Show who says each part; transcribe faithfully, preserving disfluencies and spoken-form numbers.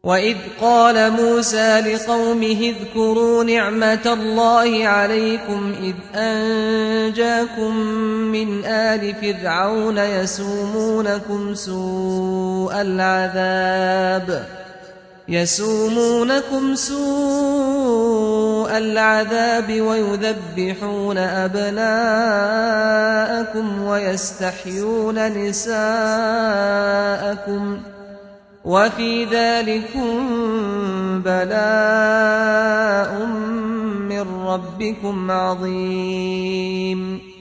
Speaker 1: وإذ قال موسى لقومه اذكروا نعمة الله عليكم إذ أنجاكم من آل فرعون يسومونكم سوء العذاب يسومونكم سوء العذاب ويذبحون أبناءكم ويستحيون نساءكم وفي ذلكم بلاء من ربكم عظيم